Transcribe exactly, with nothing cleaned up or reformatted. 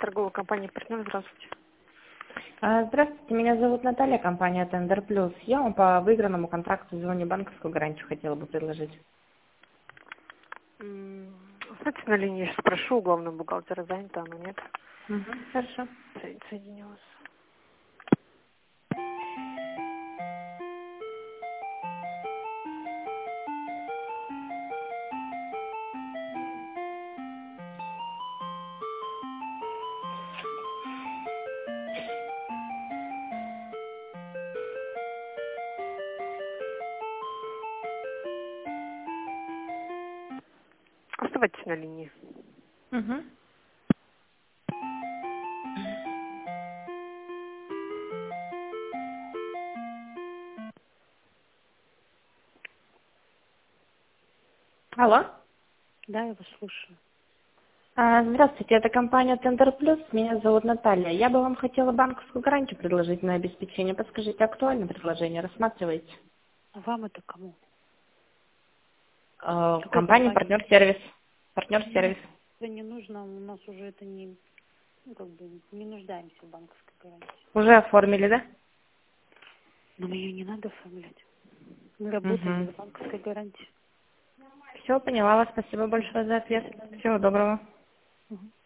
торговая компания «Партнер». Здравствуйте. А, Здравствуйте, меня зовут Наталья, компания Tender Plus. Я вам по выигранному контракту звоню, банковскую гарантию хотела бы предложить. М, Оставьте на линии, я спрошу у главного бухгалтера, занята она, нет? Угу, хорошо. Со- Соединю вас. Оставайтесь на линии. Угу. Алло. Да, я вас слушаю. А, Здравствуйте, это компания Tender Plus. Меня зовут Наталья. Я бы вам хотела банковскую гарантию предложить на обеспечение. Подскажите, актуальное предложение рассматриваете? А вам это кому? А, В Какой компании компании? Партнер Сервис. Партнер Сервис. Это не нужно, у нас уже это не, ну, как бы, не нуждаемся в банковской гарантии. Уже оформили, да? Но ее не надо оформлять. Мы работаем Угу. без банковской гарантии. Все, поняла вас. Спасибо большое за ответ. До свидания. Всего доброго. Мгм.